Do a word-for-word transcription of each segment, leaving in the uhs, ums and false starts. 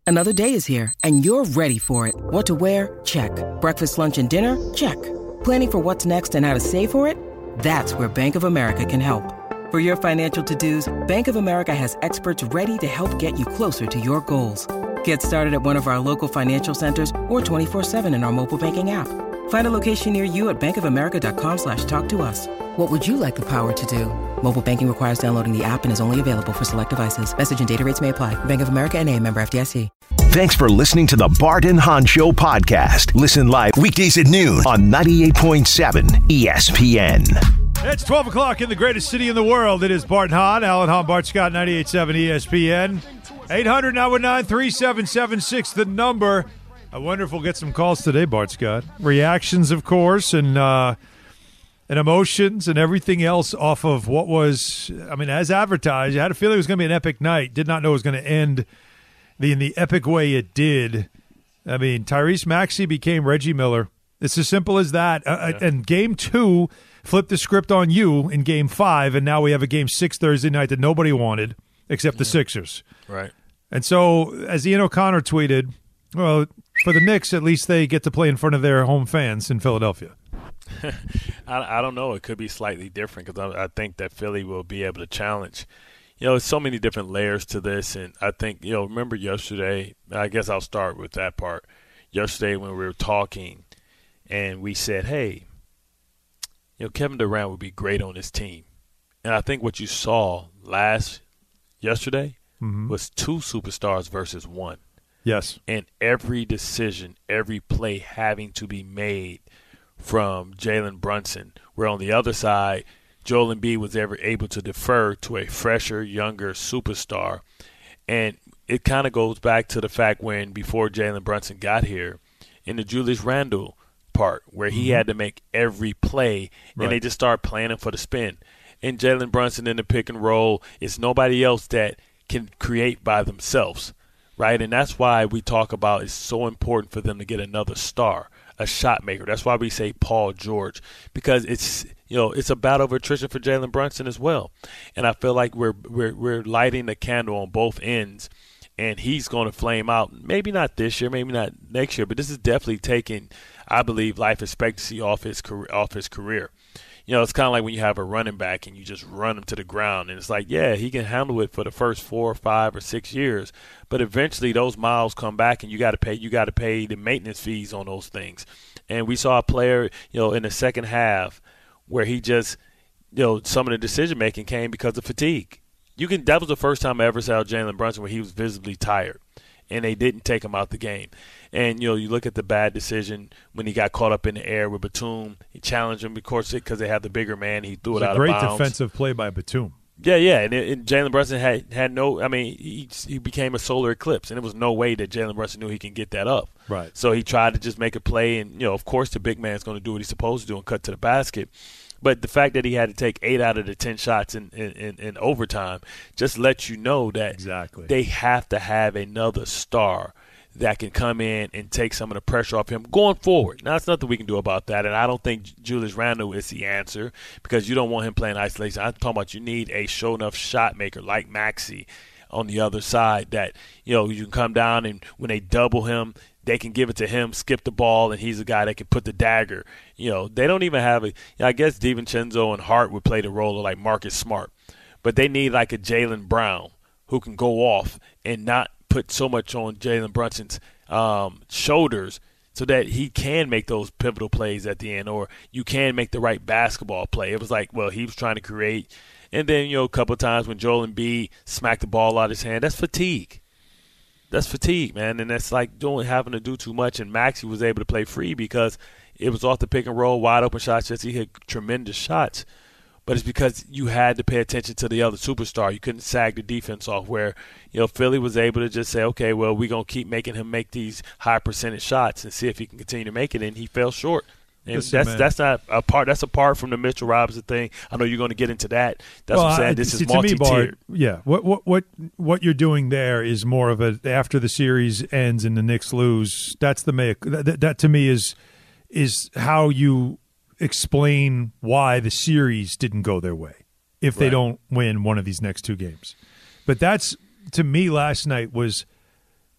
Another day is here, and you're ready for it. What to wear? Check. Breakfast, lunch, and dinner? Check. Planning for what's next and how to save for it? That's where Bank of America can help. For your financial to-dos, Bank of America has experts ready to help get you closer to your goals. Get started at one of our local financial centers or twenty-four seven in our mobile banking app. Find a location near you at bankofamerica.com slash talk to us. What would you like the power to do? Mobile banking requires downloading the app and is only available for select devices. Message and data rates may apply. Bank of America N A, member F D I C. Thanks for listening to the Bart and Hahn Show podcast. Listen live weekdays at noon on ninety-eight point seven E S P N. It's twelve o'clock in the greatest city in the world. It is Bart and Hahn. Alan Hahn, Bart Scott, ninety-eight point seven E S P N. eight hundred nine one nine three seven seven six, the number. I wonder if we'll get some calls today, Bart Scott. Reactions, of course, and uh, and emotions and everything else off of what was, I mean, as advertised. I had a feeling it was going to be an epic night. Did not know it was going to end the, in the epic way it did. I mean, Tyrese Maxey became Reggie Miller. It's as simple as that. Uh, yeah. And game two flipped the script on you in game five, and now we have a game six Thursday night that nobody wanted except yeah. the Sixers. Right. And so, as Ian O'Connor tweeted, well, for the Knicks, at least they get to play in front of their home fans in Philadelphia. I, I don't know. It could be slightly different because I, I think that Philly will be able to challenge. You know, there's so many different layers to this, and I think, you know, remember yesterday, I guess I'll start with that part. Yesterday when we were talking and we said, hey, you know, Kevin Durant would be great on this team. And I think what you saw last yesterday mm-hmm. was two superstars versus one. Yes. And every decision, every play having to be made from Jalen Brunson, where on the other side, Joel Embiid was ever able to defer to a fresher, younger superstar. And it kind of goes back to the fact when before Jalen Brunson got here, in the Julius Randle part, where he mm-hmm. had to make every play, and right. they just start planning for the spin. And Jalen Brunson in the pick and roll, it's nobody else that can create by themselves, right? And that's why we talk about it's so important for them to get another star, a shot maker. That's why we say Paul George, because it's you know it's a battle of attrition for Jalen Brunson as well. And I feel like we're we're we're lighting the candle on both ends, and he's going to flame out. Maybe not this year, maybe not next year, but this is definitely taking, I believe, life expectancy off his career, off his career. You know, it's kind of like when you have a running back and you just run him to the ground. And it's like, yeah, he can handle it for the first four or five or six years. But eventually those miles come back and you got to pay you got to pay the maintenance fees on those things. And we saw a player, you know, in the second half where he just, you know, some of the decision-making came because of fatigue. You can that was the first time I ever saw Jalen Brunson where he was visibly tired. And they didn't take him out the game. And, you know, you look at the bad decision when he got caught up in the air with Batum. He challenged him, of course, because they had the bigger man. He threw it, it out of bounds. A great defensive play by Batum. Yeah, yeah. And, and Jalen Brunson had, had no – I mean, he, he became a solar eclipse. And there was no way that Jalen Brunson knew he can get that up. Right. So he tried to just make a play. And, you know, of course the big man's going to do what he's supposed to do and cut to the basket. But the fact that he had to take eight out of the ten shots in, in, in, in overtime just lets you know that exactly. they have to have another star that can come in and take some of the pressure off him going forward. Now, there's nothing we can do about that, and I don't think Julius Randle is the answer because you don't want him playing isolation. I'm talking about you need a show-enough shot maker like Maxey on the other side that, you know, you can come down and when they double him, they can give it to him, skip the ball, and he's a guy that can put the dagger. You know, they don't even have a – I guess DiVincenzo and Hart would play the role of like Marcus Smart, but they need like a Jaylen Brown who can go off and not put so much on Jalen Brunson's um, shoulders so that he can make those pivotal plays at the end, or you can make the right basketball play. It was like, well, he was trying to create. And then, you know, a couple of times when Joel Embiid smacked the ball out of his hand, that's fatigue. That's fatigue, man. And that's like doing having to do too much. And Maxey was able to play free because it was off the pick and roll, wide open shots. Yes, he hit tremendous shots. But it's because you had to pay attention to the other superstar. You couldn't sag the defense off where, you know, Philly was able to just say, okay, well, we're going to keep making him make these high percentage shots and see if he can continue to make it. And he fell short. And Listen, that's man. that's not a part. That's apart from the Mitchell Robinson thing. I know you're going to get into that. That's well, what I'm saying. I, this see, is multi-tiered. Me, yeah. What what what what you're doing there is more of a after the series ends and the Knicks lose. That's the make. That, that to me is is how you explain why the series didn't go their way if they right. don't win one of these next two games. But that's to me last night was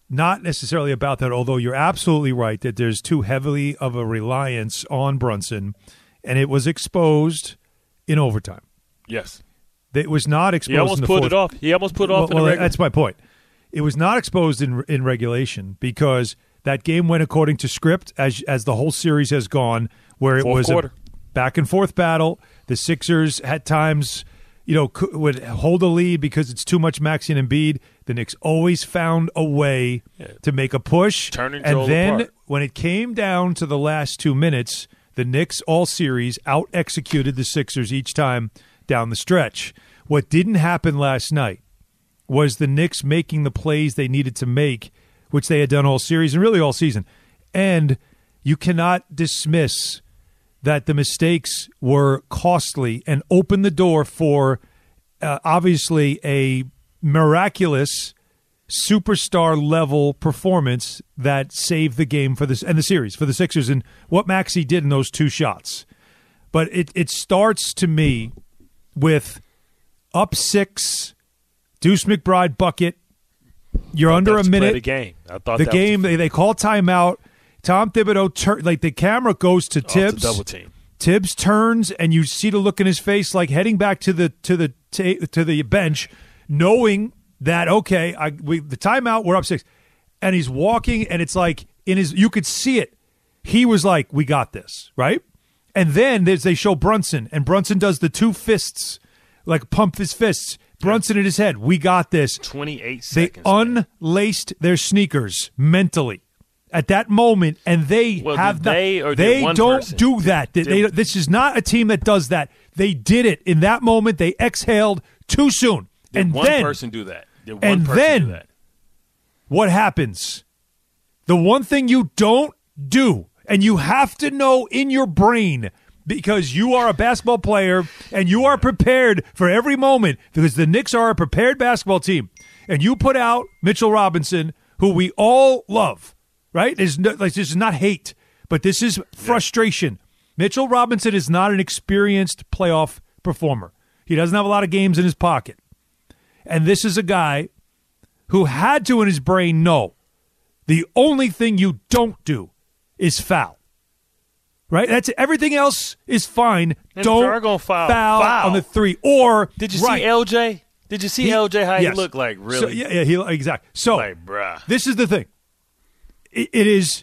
not necessarily about that, although you're absolutely right that there's too heavily of a reliance on Brunson, and it was exposed in overtime. Yes. It was not exposed He almost in the put fourth. it off. He almost put it off well, in the well, regular. that's my point. It was not exposed in in regulation because that game went according to script as as the whole series has gone, where it Fourth was quarter. a back and forth battle. The Sixers at times, you know, could, would hold a lead because it's too much Maxey and Embiid. The Knicks always found a way Yeah. to make a push. Turn and and Joel then apart. when it came down to the last two minutes, the Knicks all series out-executed the Sixers each time down the stretch. What didn't happen last night was the Knicks making the plays they needed to make, which they had done all series and really all season. And you cannot dismiss that the mistakes were costly and opened the door for uh, obviously a miraculous superstar level performance that saved the game for this and the series for the Sixers and what Maxey did in those two shots. But it, it starts to me with up six, Deuce McBride bucket. You're under a minute. The game. I thought the that game. Was they, they call timeout. Tom Thibodeau tur- like the camera goes to off the Tibbs. double team. Tibbs turns and you see the look in his face, like heading back to the to the ta- to the bench, knowing that okay, I we the timeout. We're up six, and he's walking, and it's like in his. You could see it. He was like, "We got this," right? And then there's they show Brunson, and Brunson does the two fists, like pump his fists. Brunson in his head, we got this. twenty-eight They seconds. man. unlaced their sneakers mentally at that moment, and they Well, have did not. they or did they one don't person? do that. They, Did- they- this is not a team that does that. They did it in that moment. They exhaled too soon, Did and one then person do that? Did one and person then- do that? what happens? The one thing you don't do, and you have to know in your brain because you are a basketball player and you are prepared for every moment because the Knicks are a prepared basketball team. And you put out Mitchell Robinson, who we all love, right? There's no, like, this is not hate, but this is frustration. Mitchell Robinson is not an experienced playoff performer. He doesn't have a lot of games in his pocket. And this is a guy who had to in his brain know the only thing you don't do is foul. Right? That's everything else is fine. And don't they're gonna foul. foul Foul. on the three. Or Did you right. see L J? Did you see He- L J how yes. he looked like? Really? So, yeah, yeah, he exactly. So Like, bruh. this is the thing. It, it is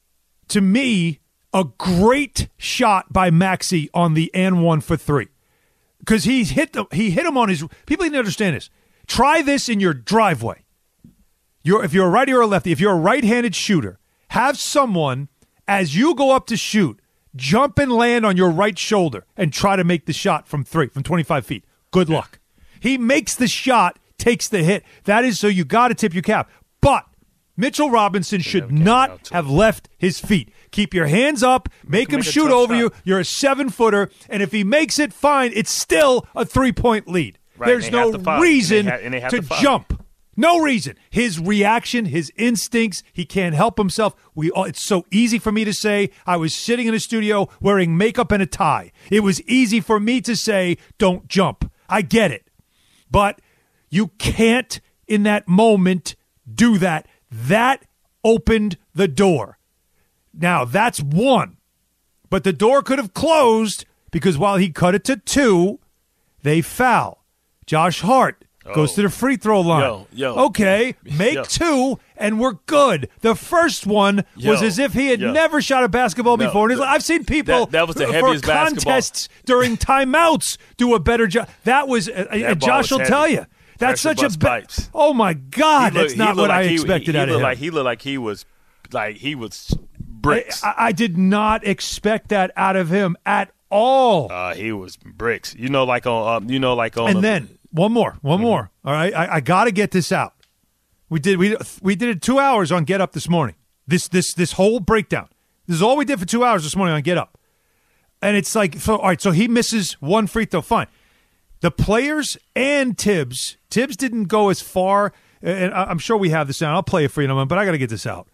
to me a great shot by Maxey on the and one for three because he hit the, he hit him on his. People need to understand this. Try this in your driveway. You're, if you're a righty or a lefty, if you're a right-handed shooter, have someone as you go up to shoot jump and land on your right shoulder and try to make the shot from three, from twenty-five feet. Good luck. He makes the shot, takes the hit. That is so you got to tip your cap. But Mitchell Robinson should never came not out to have left his feet. Keep your hands up. Make him Make a shoot tough over you. shot. You're a seven-footer. And if he makes it, fine. It's still a three-point lead. Right, There's and they no have to foul. reason And they ha- and they have to to foul. jump. No reason. His reaction, his instincts, he can't help himself. We all, it's so easy for me to say I was sitting in a studio wearing makeup and a tie. It was easy for me to say don't jump. I get it. But you can't in that moment do that. That opened the door. Now, that's one. But the door could have closed because while he cut it to two, they foul. Josh Hart goes Oh. to the free throw line. Yo, yo. Okay, make Yo. two, and we're good. The first one was Yo, as if he had yo. never shot a basketball No, before in his the- life. I've seen people that- that was the for heaviest basketball. contests during timeouts do a better job. That was, uh, uh, ball Josh was will tell heavy. you. That's Pressure such a bust ba- pipes. Oh my God, He that's looked- not he what looked I like he- expected he, out he of looked him. Like he looked like he was, like he was bricks. I, I did not expect that out of him at all. uh, he was bricks. You know, like on, um, you know, like on. And a- then one more, one more. All right, I, I got to get this out. We did we we did it two hours on Get Up this morning. This this this whole breakdown. This is all we did for two hours this morning on Get Up. And it's like, so, all right, so he misses one free throw. Fine. The players and Tibbs. Tibbs didn't go as far, and I- I'm sure we have this out. I'll play it for you in a moment, but I got to get this out.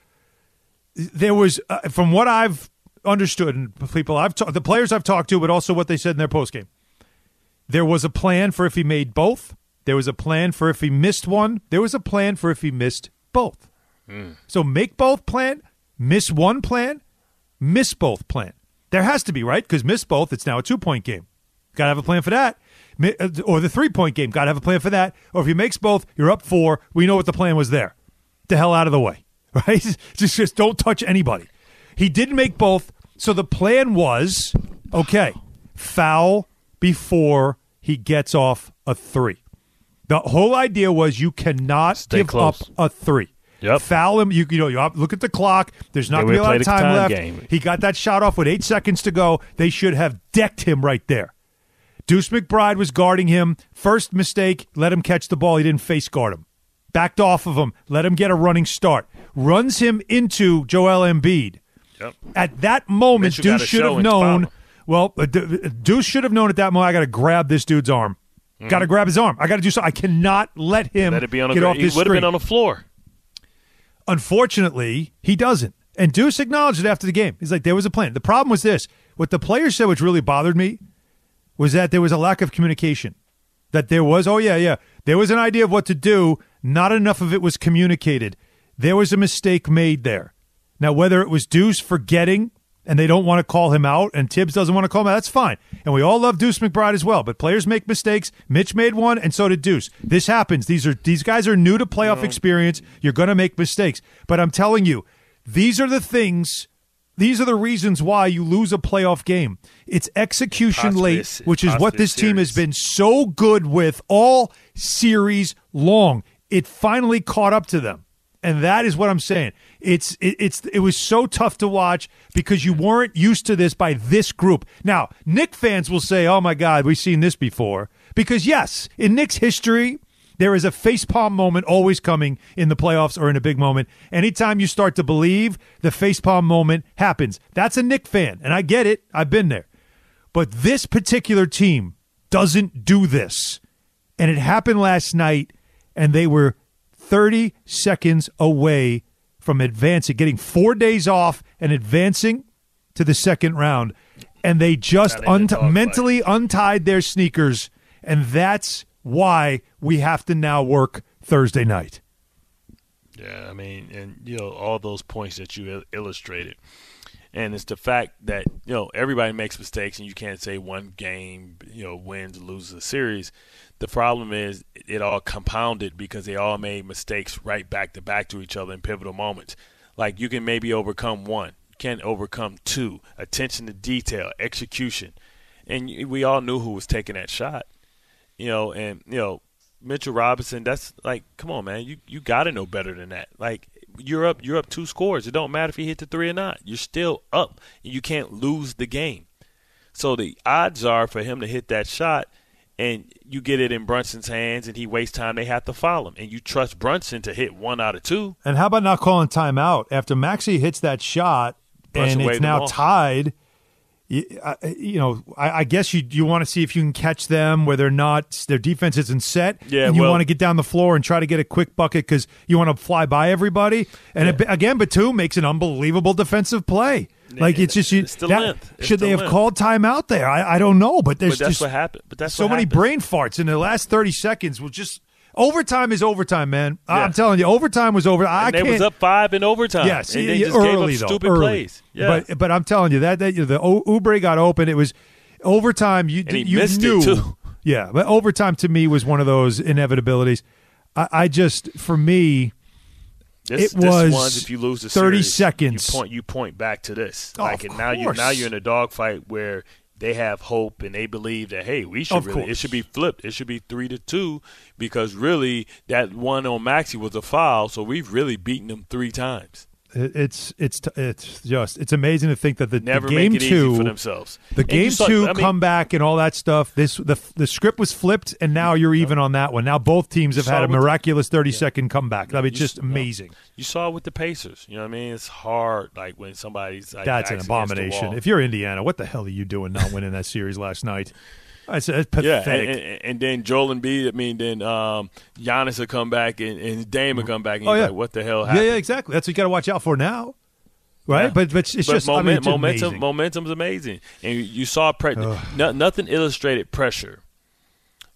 There was, uh, from what I've understood, and people I've talked, the players I've talked to, but also what they said in their postgame. There was a plan for if he made both. There was a plan for if he missed one. There was a plan for if he missed both. Mm. So make both plan, miss one plan, miss both plan. There has to be, right? Because miss both, it's now a two-point game. Got to have a plan for that. Or the three-point game, got to have a plan for that. Or if he makes both, you're up four. We know what the plan was there. The hell out of the way, right? Just, just don't touch anybody. He didn't make both, so the plan was, okay, foul before he gets off a three. The whole idea was you cannot Stay give close. up a three. Yep. Foul him. You, you know, you have, look at the clock. There's not going to be a lot of time, time left. Game. He got that shot off with eight seconds to go. They should have decked him right there. Deuce McBride was guarding him. First mistake, let him catch the ball. He didn't face guard him. Backed off of him. Let him get a running start. Runs him into Joel Embiid. Yep. At that moment, Mitchell Deuce should have known. Well, uh, Deuce should have known at that moment, I got to grab this dude's arm. Mm-hmm. Got to grab his arm. I got to do something. I cannot let him let it be on get a, off this He would have screen. been on the floor. Unfortunately, he doesn't. And Deuce acknowledged it after the game. He's like, there was a plan. The problem was this. What the players said, which really bothered me, was that there was a lack of communication. That there was, oh, yeah, yeah. There was an idea of what to do. Not enough of it was communicated. There was a mistake made there. Now, whether it was Deuce forgetting and they don't want to call him out and Tibbs doesn't want to call him out, that's fine. And we all love Deuce McBride as well. But players make mistakes. Mitch made one, and so did Deuce. This happens. These are these guys are new to playoff no. experience. You're going to make mistakes. But I'm telling you, these are the things, these are the reasons why you lose a playoff game. It's execution late, which is what this team has been so good with all series long. It finally caught up to them. And that is what I'm saying. It's it, it's it was so tough to watch because you weren't used to this by this group. Now, Knick fans will say, "Oh my God, we've seen this before." Because yes, in Knicks history, there is a facepalm moment always coming in the playoffs or in a big moment. Anytime you start to believe, the facepalm moment happens. That's a Knick fan, and I get it. I've been there. But this particular team doesn't do this. And it happened last night, and they were thirty seconds away from advancing, getting four days off and advancing to the second round. And they just un- mentally untied their sneakers, and that's why we have to now work Thursday night. Yeah, I mean, and, you know, all those points that you il- illustrated. And it's the fact that, you know, everybody makes mistakes, and you can't say one game, you know, wins or loses a series. The problem is it all compounded because they all made mistakes right back to back to each other in pivotal moments. Like, you can maybe overcome one. You can't overcome two. Attention to detail, execution. And we all knew who was taking that shot. You know, and, you know, Mitchell Robinson, that's like, come on, man. You you got to know better than that. Like, you're up, you're up two scores. It don't matter if you hit the three or not. You're still up. You can't lose the game. So the odds are for him to hit that shot, and you get it in Brunson's hands, and he wastes time, they have to foul him. And you trust Brunson to hit one out of two. And how about not calling timeout? After Maxey hits that shot, Brunson and it's now tied, you, uh, you know, I, I guess you you want to see if you can catch them where they're not, their defense isn't set, yeah, and you well, want to get down the floor and try to get a quick bucket because you want to fly by everybody. And yeah. it, again, Batum makes an unbelievable defensive play. Like, it's just you, it's the that, length. It's should the they have length. called timeout there? I, I don't know, but there's but that's just what happened. But that's so what many happens. brain farts in the last thirty seconds. Will just overtime is overtime, man. Yeah. I'm telling you, overtime was over. I and they can't, was up five in overtime. Yes, and they yeah, just early gave up though, stupid early. plays. Yeah. But but I'm telling you that, that you know, the o- Oubre got open. It was overtime. You and he you missed knew. it too. Yeah, but overtime to me was one of those inevitabilities. I, I just for me. This, it was this one's, if you lose the thirty series, seconds. You point, you point back to this. Oh, like, of and now you course. now you're in a dogfight where they have hope and they believe that, hey, we should Of really course. it should be flipped. It should be three to two because really that one on Maxey was a foul, so we've really beaten them three times. It, it's it's it's just it's amazing to think that the, Never the game make it two easy for themselves. The And game you saw- two I mean, comeback and all that stuff. This the the script was flipped, and now you're even on that one. Now both teams have saw had a with the- miraculous thirty second comeback. I mean, You it's just s- no. amazing. You saw it with the Pacers. You know what I mean? It's hard, like when somebody's like That's an backs against the abomination. wall. If you're Indiana, what the hell are you doing not winning that series last night? It's, it's pathetic. Yeah, and, and, and then Joel Embiid, I mean, then um, Giannis will come back and, and Dame will come back and Oh, he's yeah. like, what the hell Yeah, happened? yeah, exactly. That's what you got to watch out for now, right? Yeah. But but it's But just I mean, moment, it's momentum, amazing. momentum's amazing. And you, you saw pre- no, nothing illustrated pressure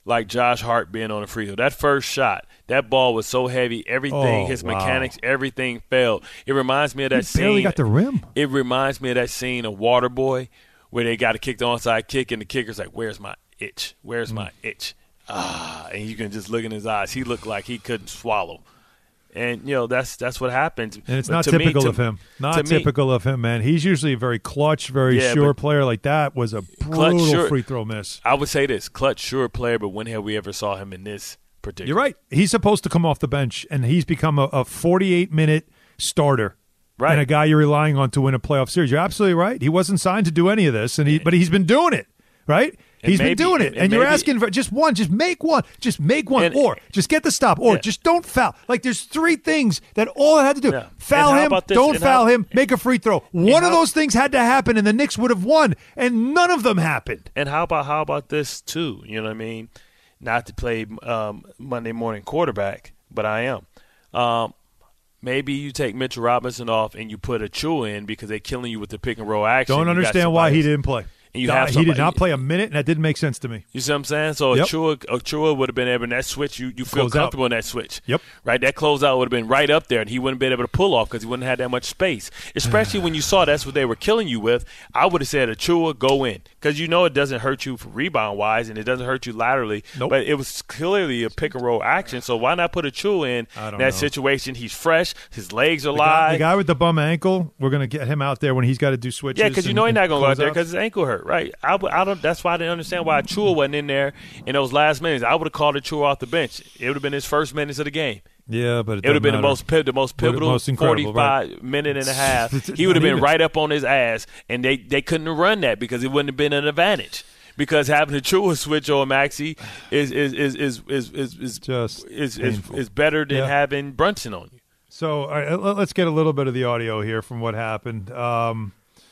like Josh Hart being on the free throw. That first shot, that ball was so heavy, everything, oh, his wow. mechanics, everything failed. It reminds me of that he scene. barely got the rim. It reminds me of that scene of Waterboy where they got to kick the onside kick, and the kicker's like, where's my itch? Where's mm. my itch? Ah, and you can just look in his eyes. He looked like he couldn't swallow. And, you know, that's that's what happens. And it's but not to typical me, to, of him. Not typical me, of him, man. He's usually a very clutch, very yeah, sure player. Like that was a brutal sure, free throw miss. I would say this, clutch, sure player, but when have we ever saw him in this particular? You're right. He's supposed to come off the bench, and he's become a, a forty-eight minute starter. Right. And a guy you're relying on to win a playoff series. You're absolutely right. He wasn't signed to do any of this, and he, but he's been doing it, right? And He's maybe, been doing it, and, and, and you're maybe, asking for just one. Just make one. Just make one, and, or just get the stop, or yeah. just don't foul. Like there's three things that all it had to do: yeah. foul him, don't foul how, him, make a free throw. One how, of those things had to happen, and the Knicks would have won, and none of them happened. And how about how about this too? You know what I mean? Not to play um, Monday morning quarterback, but I am. Um, maybe you take Mitchell Robinson off and you put Achua in because they're killing you with the pick and roll action. Don't understand why he didn't play. And you no, have he did not play a minute, and that didn't make sense to me. You see what I'm saying? So yep. Achua, Achua would have been able, in that switch, you, you feel Close comfortable out. in that switch. Yep. Right? That closeout would have been right up there, and he wouldn't have been able to pull off because he wouldn't have had that much space. Especially when you saw that's what they were killing you with. I would have said, Achua, go in. Because you know it doesn't hurt you rebound-wise, and it doesn't hurt you laterally. Nope. But it was clearly a pick-and-roll action, so why not put Achua in that know. situation? He's fresh. His legs are the live. Guy, the guy with the bum ankle, we're going to get him out there when he's got to do switches. Yeah, because you know he's not going to go out there because outs. his ankle hurt, right? I, I don't. That's why I didn't understand why Achua wasn't in there in those last minutes. I would have called Achua off the bench. It would have been his first minutes of the game. Yeah, but it, it would have been matter. the most the most pivotal most forty-five right. minute and a half. He would have been even. right up on his ass, and they, they couldn't have run that because it wouldn't have been an advantage. Because having Achua switch on Maxey is is is is is is, is just is, is, is better than yeah. having Brunson on you. So all right, let's get a little bit of the audio here from what happened. Um,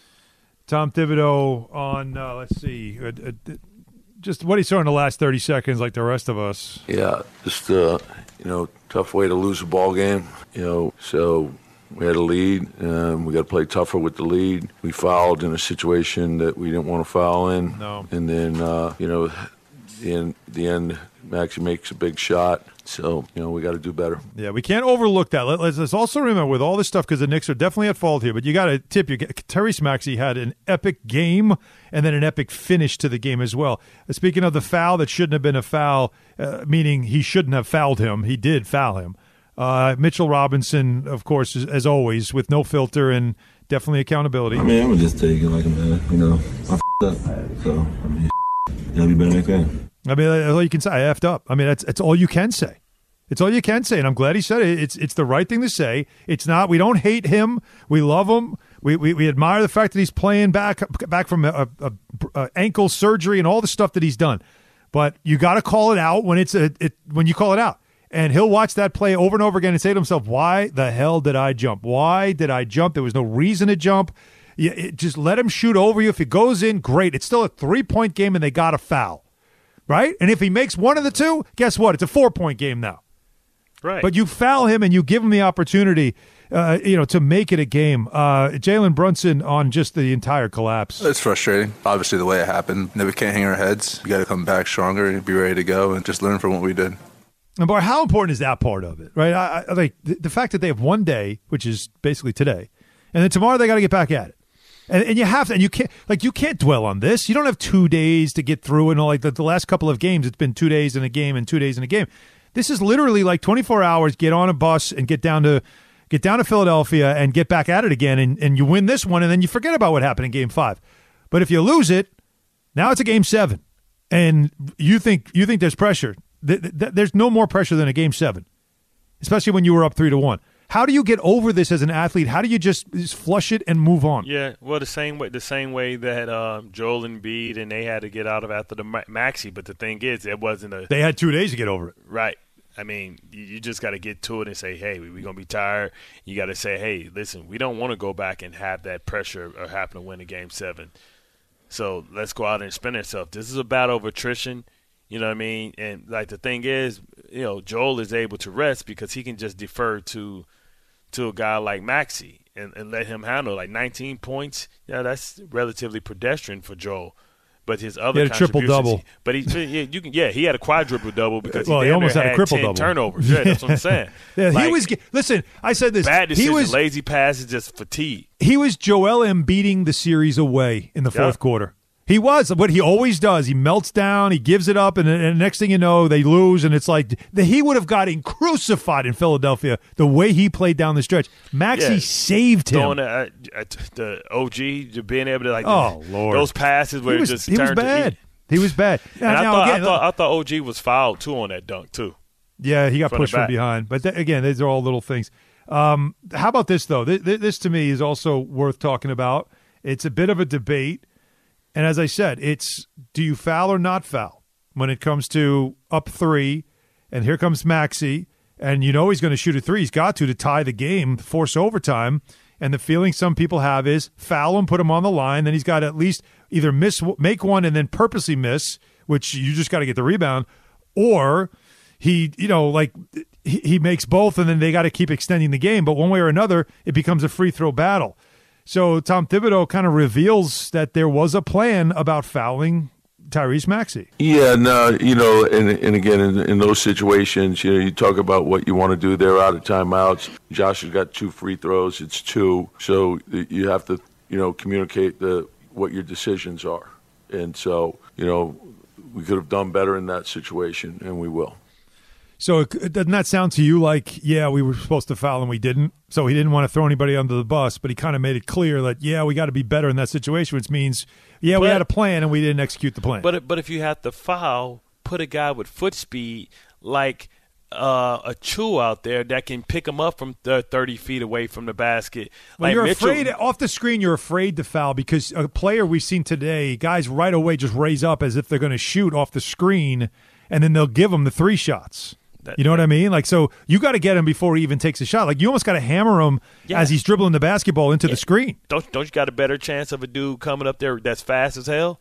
Tom Thibodeau on uh, let's see. Uh, uh, Just what he saw in the last thirty seconds, like the rest of us. Yeah, just uh, you know, tough way to lose a ball game. You know, so we had a lead, and we got to play tougher with the lead. We fouled in a situation that we didn't want to foul in. No. And then uh, you know, the end, the end, Maxey makes a big shot. So, you know, we got to do better. Yeah, we can't overlook that. Let, let's, let's also remember with all this stuff, because the Knicks are definitely at fault here, but you got to tip. You get, Tyrese Maxey had an epic game and then an epic finish to the game as well. Uh, speaking of the foul that shouldn't have been a foul, uh, meaning he shouldn't have fouled him, he did foul him. Uh, Mitchell Robinson, of course, as, as always, with no filter and definitely accountability. I mean, I'm going to just take it like a man. You know, I f***ed up. So, I mean, I'll be better next game. I mean, that's all you can say. I effed up. I mean, that's, that's all you can say. It's all you can say, and I'm glad he said it. It's it's the right thing to say. It's not. We don't hate him. We love him. We we, we admire the fact that he's playing back back from a, a, a ankle surgery and all the stuff that he's done. But you got to call it out when it's a it, when you call it out. And he'll watch that play over and over again and say to himself, "Why the hell did I jump? Why did I jump? There was no reason to jump. You, it, just let him shoot over you. If it goes in, great. It's still a three point game, and they got a foul, right? And if he makes one of the two, guess what? It's a four point game now." Right. But you foul him and you give him the opportunity, uh, you know, to make it a game. Uh, Jalen Brunson on just the entire collapse. It's frustrating. Obviously, the way it happened. We can't hang our heads. We got to come back stronger and be ready to go and just learn from what we did. And boy, how important is that part of it, right? I, I, like the, the fact that they have one day, which is basically today, and then tomorrow they got to get back at it. And, and you have to, and you can't, like, you can't dwell on this. You don't have two days to get through. And like the, the last couple of games, it's been two days in a game and two days in a game. This is literally like twenty-four hours, get on a bus and get down to get down to Philadelphia and get back at it again, and, and you win this one, and then you forget about what happened in game five. But if you lose it, now it's a game seven, and you think you think there's pressure. Th- th- there's no more pressure than a game seven, especially when you were up three to one. How do you get over this as an athlete? How do you just, just flush it and move on? Yeah, well, the same way the same way that um, Joel Embiid and they had to get out of after the Maxey. But the thing is, it wasn't a. They had two days to get over it. Right. I mean, you, you just got to get to it and say, hey, we're we going to be tired. You got to say, hey, listen, we don't want to go back and have that pressure or happen to win a game seven. So let's go out and spend ourselves. This is a battle of attrition. You know what I mean? And, like, the thing is, you know, Joel is able to rest because he can just defer to to a guy like Maxey and, and let him handle like nineteen points. Yeah, that's relatively pedestrian for Joel. But his other he had a triple double. But he, yeah, you can, yeah, he had a quadruple double because well, he, he almost had, had a triple ten double turnovers. Yeah, that's what I'm saying. yeah, like, he was. Listen, I said this. Bad decision, he was lazy passes, just fatigue. He was Joel Embiiding the series away in the fourth yep. quarter. He was what he always does. He melts down, he gives it up, and, and next thing you know, they lose. And it's like the, he would have gotten crucified in Philadelphia the way he played down the stretch. Maxey yeah. saved him. Throwing uh, the O G, being able to like oh Lord, those passes where he was, it just he was turned bad. To, he, he was bad. And now, I, now, thought, again, I thought I thought O G was fouled too on that dunk too. Yeah, he got from pushed from behind. But th- again, these are all little things. Um, how about this though? Th- th- this to me is also worth talking about. It's a bit of a debate. And as I said, it's do you foul or not foul when it comes to up three, and here comes Maxey, and you know he's going to shoot a three. He's got to to tie the game, force overtime, and the feeling some people have is foul him, put him on the line, then he's got to at least either miss, make one and then purposely miss, which you just got to get the rebound, or he, you know, like he, he makes both, and then they got to keep extending the game. But one way or another, it becomes a free throw battle. So Tom Thibodeau kind of reveals that there was a plan about fouling Tyrese Maxey. Yeah, no, you know, and and again, in, in those situations, you know, you talk about what you want to do. They're out of timeouts. Josh has got two free throws. It's two. So you have to, you know, communicate the what your decisions are. And so, you know, we could have done better in that situation, and we will. So doesn't that sound to you like, yeah, we were supposed to foul and we didn't? So he didn't want to throw anybody under the bus, but he kind of made it clear that, yeah, we got to be better in that situation, which means, yeah, but, we had a plan and we didn't execute the plan. But but if you have to foul, put a guy with foot speed like uh, a Chu out there that can pick him up from thirty feet away from the basket. Well, like you're Mitchell, afraid off the screen. You're afraid to foul because a player we've seen today, guys right away just raise up as if they're going to shoot off the screen, and then they'll give them the three shots. That, you know what I mean? Like, so you got to get him before he even takes a shot. Like, you almost got to hammer him yeah. as he's dribbling the basketball into yeah. the screen. Don't don't you got a better chance of a dude coming up there that's fast as hell?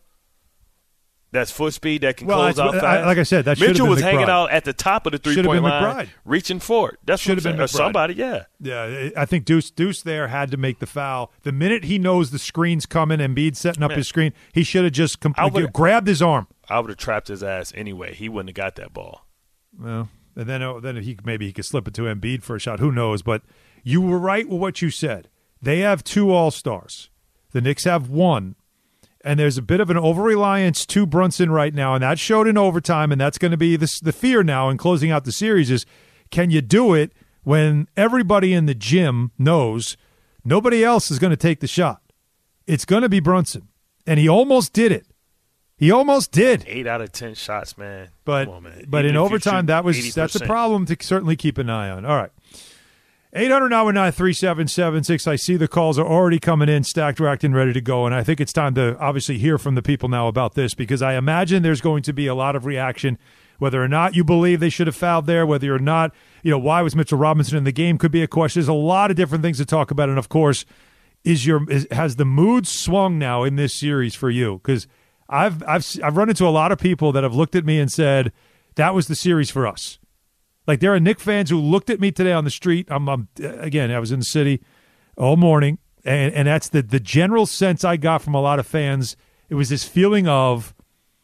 That's foot speed that can well, close out fast. I, like I said, that should have been Mitchell was McBride. hanging out at the top of the three-point line, McBride. reaching for it. That should have been or somebody, yeah. Yeah, I think Deuce Deuce there had to make the foul. The minute he knows the screen's coming, Embiid setting up Man. his screen, he should have just completely grabbed his arm. I would have trapped his ass anyway. He wouldn't have got that ball. Well, and then oh, then he maybe he could slip it to Embiid for a shot. Who knows? But you were right with what you said. They have two All-Stars. The Knicks have one. And there's a bit of an over-reliance to Brunson right now, and that showed in overtime, and that's going to be the, the fear now in closing out the series is, can you do it when everybody in the gym knows nobody else is going to take the shot? It's going to be Brunson, and he almost did it. He almost did. Eight out of ten shots, man. But Come on, man. but Even in overtime, that was eighty percent. That's a problem to certainly keep an eye on. All right. eight hundred nine one nine three seven seven six. I see the calls are already coming in, stacked, racked, and ready to go. And I think it's time to obviously hear from the people now about this because I imagine there's going to be a lot of reaction, whether or not you believe they should have fouled there, whether or not, you know, why was Mitchell Robinson in the game could be a question. There's a lot of different things to talk about. And, of course, is your is, has the mood swung now in this series for you? Because I've, I've, I've run into a lot of people that have looked at me and said, that was the series for us. Like, there are Knick fans who looked at me today on the street. I'm, I'm again, I was in the city all morning, and, and that's the, the general sense I got from a lot of fans. It was this feeling of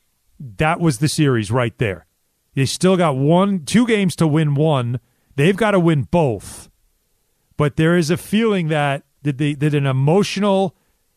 that was the series right there. They still got one, two games to win one. They've got to win both. But there is a feeling that did, they, did an emotional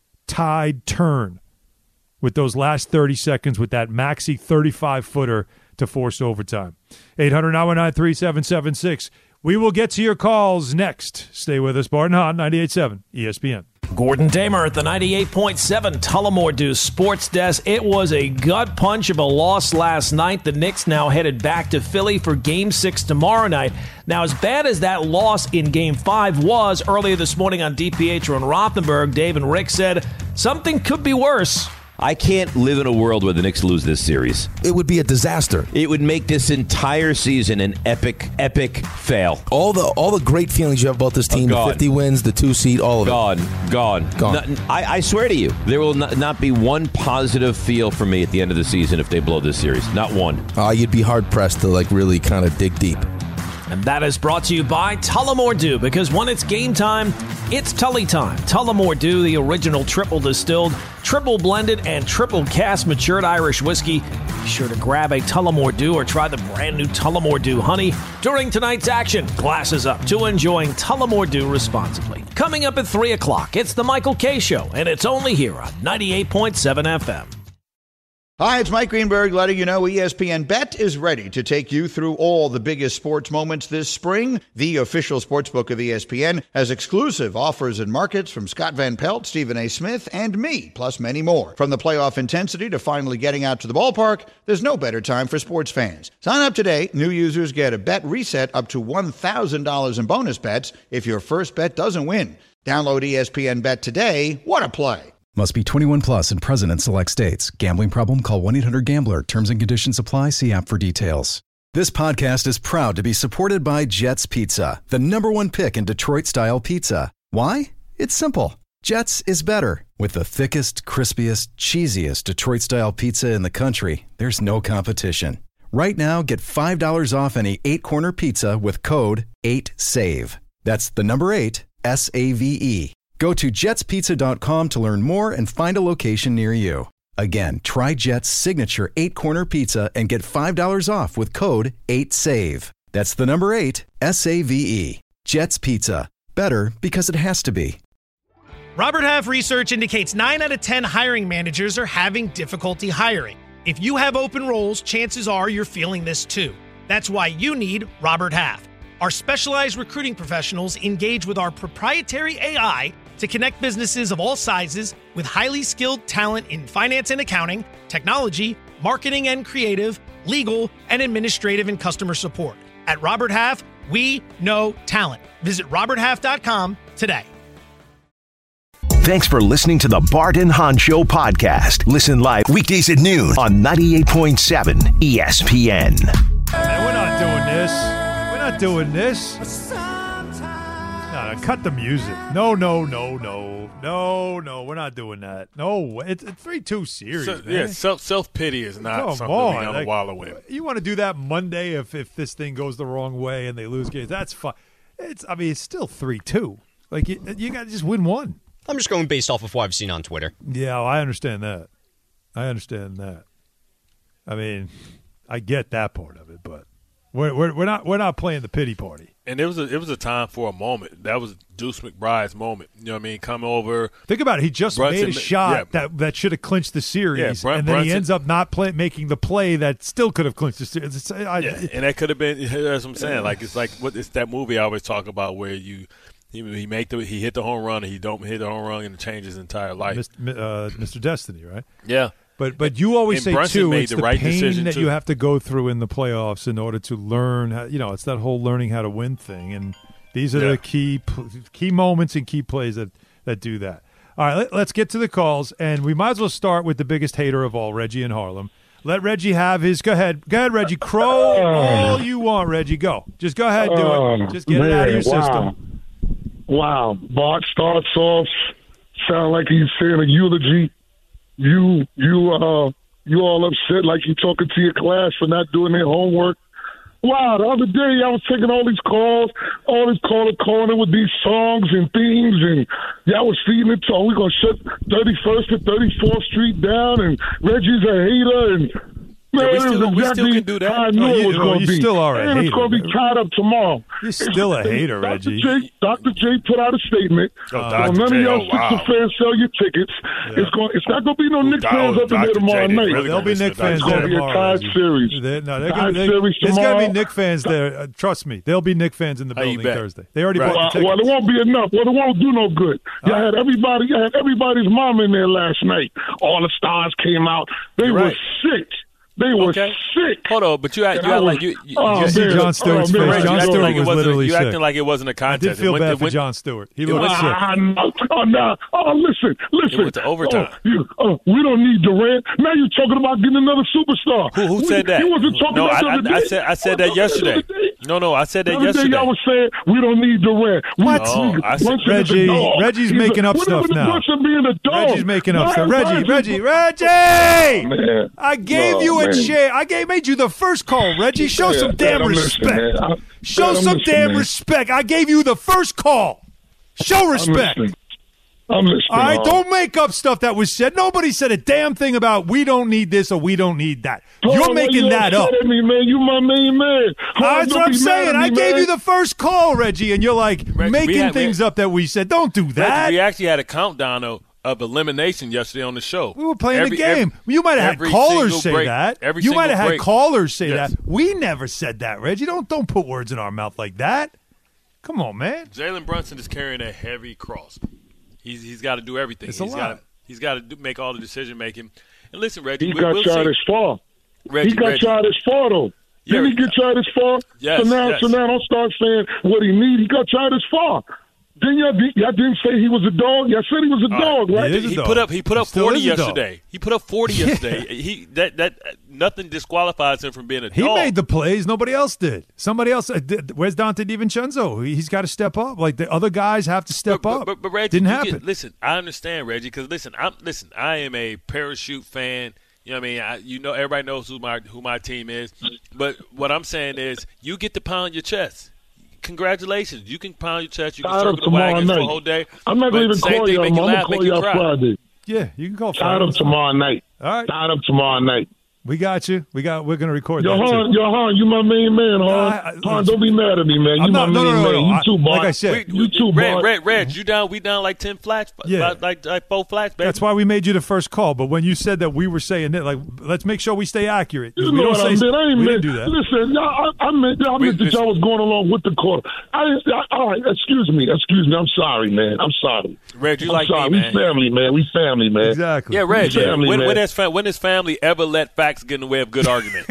tide turn with those last thirty seconds with that Maxey thirty-five footer to force overtime. eight hundred nine one nine three seven seven six. We will get to your calls next. Stay with us. Barton Hahn, ninety-eight point seven E S P N. Gordon Damer at the ninety-eight point seven Tullamore Dew Sports Desk. It was a gut punch of a loss last night. The Knicks now headed back to Philly for Game six tomorrow night. Now, as bad as that loss in Game five was earlier this morning on DiPietro and Rothenberg, Dave and Rick said something could be worse. I can't live in a world where the Knicks lose this series. It would be a disaster. It would make this entire season an epic, epic fail. All the all the great feelings you have about this team, the fifty wins, the two seed, all of gone, it. Gone, gone. Gone. I, I swear to you, there will not, not be one positive feel for me at the end of the season if they blow this series. Not one. Uh, you'd be hard-pressed to like really kind of dig deep. And that is brought to you by Tullamore Dew, because when it's game time, it's Tully time. Tullamore Dew, the original triple distilled, triple blended, and triple cask matured Irish whiskey. Be sure to grab a Tullamore Dew or try the brand new Tullamore Dew Honey during tonight's action. Glasses up to enjoying Tullamore Dew responsibly. Coming up at three o'clock, it's the Michael Kay Show, and it's only here on ninety-eight point seven F M. Hi, it's Mike Greenberg letting you know E S P N Bet is ready to take you through all the biggest sports moments this spring. The official sportsbook of E S P N has exclusive offers and markets from Scott Van Pelt, Stephen A. Smith, and me, plus many more. From the playoff intensity to finally getting out to the ballpark, there's no better time for sports fans. Sign up today. New users get a bet reset up to one thousand dollars in bonus bets if your first bet doesn't win. Download E S P N Bet today. What a play. Must be twenty-one plus and present in select states. Gambling problem? Call one eight hundred gambler. Terms and conditions apply. See app for details. This podcast is proud to be supported by Jets Pizza, the number one pick in Detroit-style pizza. Why? It's simple. Jets is better. With the thickest, crispiest, cheesiest Detroit-style pizza in the country, there's no competition. Right now, get five dollars off any eight-corner pizza with code eight save. That's the number eight, S A V E. Go to jets pizza dot com to learn more and find a location near you. Again, try Jet's signature eight-corner pizza and get five dollars off with code eight save. That's the number eight, S A V E. Jet's Pizza. Better because it has to be. Robert Half research indicates nine out of ten hiring managers are having difficulty hiring. If you have open roles, chances are you're feeling this too. That's why you need Robert Half. Our specialized recruiting professionals engage with our proprietary A I to connect businesses of all sizes with highly skilled talent in finance and accounting, technology, marketing and creative, legal, and administrative and customer support. At Robert Half, we know talent. Visit robert half dot com today. Thanks for listening to the Bart and Hahn Show podcast. Listen live weekdays at noon on ninety-eight point seven E S P N. Man, we're not doing this. We're not doing this. No, no, cut the music. No, no, no, no. No, no, we're not doing that. No, it's it's very too serious, so, man. Yeah, self, self-pity is not Come something on. we're going Like, to wallow with. You want to do that Monday if, if this thing goes the wrong way and they lose games. That's fine. It's, I mean, it's still three two. Like, you, you got to just win one. I'm just going based off of what I've seen on Twitter. Yeah, well, I understand that. I understand that. I mean, I get that part of it, but we're we're, we're not we're not playing the pity party. And it was a, it was a time for a moment. That was Deuce McBride's moment. You know what I mean? Come over. Think about it. He just Brunson, made a shot yeah. that, that should have clinched the series, Yeah, Brun- and then Brunson, he ends up not play, making the play that still could have clinched the series. It's, I, yeah, and that could have been. That's what I'm saying. Like it's like what it's that movie I always talk about where you he, he make the he hit the home run and he don't hit the home run and it changes his entire life. Mister Uh, Mister Destiny, right? Yeah. But but you always and say Brunson too, made it's the the, right pain decision, that too. you have to go through in the playoffs in order to learn. How, you know, it's that whole learning how to win thing, and these are Yeah. the key key moments and key plays that that do that. All right, let, let's get to the calls, and we might as well start with the biggest hater of all, Reggie in Harlem. Let Reggie have his. Go ahead, go ahead, Reggie. Crow all you want, Reggie. Go, just go ahead, do Oh, it. Just get it out of your man, wow. system. Wow. Bart starts off, sound like he's saying a eulogy. You, you, uh, you all upset like you talking to your class for not doing their homework. Wow, the other day I was taking all these calls, all this caller calling with these songs and themes, and y'all was feeding it to, oh, we're going to shut thirty-first and thirty-fourth Street down, and Reggie's a hater, and man, Yeah, we it still- was we still exactly can do that. how I Oh, knew you- it was oh, going you to be. still are a and it's hater. going to be tied up tomorrow. You're still a hater, Doctor Reggie. J, Doctor J put out a statement. Oh, so Doctor none J, of y'all oh, wow. Sixer fans sell your tickets. It's going. It's not going to be no Knicks fans up in here Doctor tomorrow J, night. really There'll be gonna Knick listen to fans It's there going to be a tomorrow. tied Reggie. series. They, no, they're Tied gonna, they, series there's got to be tomorrow. Knick fans there. Uh, trust me, there'll be Knick fans in the How you building bet? Thursday. They already Right. bought the Well, tickets. well, it won't be enough. Well, it won't do no good. Y'all All right. had everybody. You had everybody's mom in there last night. All the stars came out. They You're were right. sick. They were Okay. sick. Hold on, but you act, And you I act was- like you. you oh, You see man. John Stewart's Oh, man. face. Reggie, John you acting Stewart like it was wasn't- literally you sick. acting like it wasn't a I contest. did feel It went- bad it for went- John Stewart. He it looked went- sick. Ah, no. Oh, no. Oh, listen, listen. It went to overtime. Oh, you, oh, we don't need Durant. Now you're talking about getting another superstar. Who, who We- said that? You wasn't talking No, about I, the other I, I day. said I said Oh, that the yesterday. other day. No, no, I said that Every yesterday. day y'all was saying we don't need Durant. What? No, I said, Reggie, Reggie's making up stuff now. Being a dog. Reggie's making up Why stuff. Reggie, Reggie, Reggie, Reggie! Oh, man. I gave No, you a man. chair. I gave made you the first call, Reggie. Show Man, some damn man, I'm respect. listening, man. I- Show man, I'm some listening, damn man. respect. I gave you the first call. Show respect. I'm listening. I'm listening. All right, Hall. don't make up stuff that was said. Nobody said a damn thing about we don't need this or we don't need that. Hall, You're why making you that upset up. at me, man. You my main man. Hall, That's don't what I'm be mad saying. at I me, gave man. you the first call, Reggie, and you're like Reggie, making we had- things we- up that we said. Don't do that. Reggie, we actually had a countdown of, of elimination yesterday on the show. We were playing Every- the game. every- you might have had every callers single say break, that. Every you might single have had break. callers say Yes. that. We never said that, Reggie. Don't don't put words in our mouth like that. Come on, man. Jalen Brunson is carrying a heavy cross. He's he's got to do everything. It's a he's lot. got to he's got to make all the decision making. And listen, Reggie, He we, got we'll shot see. as far. Reggie, he got Reggie. shot as far though. Yeah, Didn't he get shot as far? Yes, so now, yes. so now don't start saying what he need. He got shot as far. Then y'all, di- y'all didn't say he was a dog. Y'all said he was a dog, right? He, he put up he put up Still forty is a dog. yesterday. He put up forty yesterday. He that that nothing disqualifies him from being a He dog. made the plays. Nobody else did. Somebody else. Uh, did, where's Dante DiVincenzo? He, he's got to step up. Like the other guys have to step but, up. But, but, but Reggie, didn't you happen. Get, listen, I understand Reggie because listen, I'm listen. I am a parachute fan. You know what I mean? I, you know, everybody knows who my who my team is. But what I'm saying is, you get to pound your chest. Congratulations, you can pound your chest. You can Tired of circle the tomorrow wagons for a night. whole day. I'm not but gonna even same call thing y'all. make I'm you gonna laugh, call make you y'all cry. Friday. Yeah, you can call Tired Friday. of tomorrow night. All right. Tired of tomorrow night. We got you. We got. We're gonna record Yo, that too. Han, yo, Han, you my main man, Han. I- I- Han, don't be mad at me, man. You I'm my not- no, main no, no, man. no. You I- too, Bart. like I said, you too, Red, Bart. Red, Red, you down? We down like ten flats? Yeah. Like, like, like four flats, baby. That's why we made you the first call. But when you said that we were saying it, like, let's make sure we stay accurate. You we know don't what I say meant. I ain't we meant. didn't do that. Listen, y'all, I, I meant, I meant that y'all was going along with the call. I, I, all right, excuse me, excuse me. I'm sorry, man. I'm sorry. Red, you I'm like sorry. me, we man. family, man. We family, man. Exactly. Yeah, Red. We family, when, man. when, has fa- when has family ever let facts get in the way of good argument?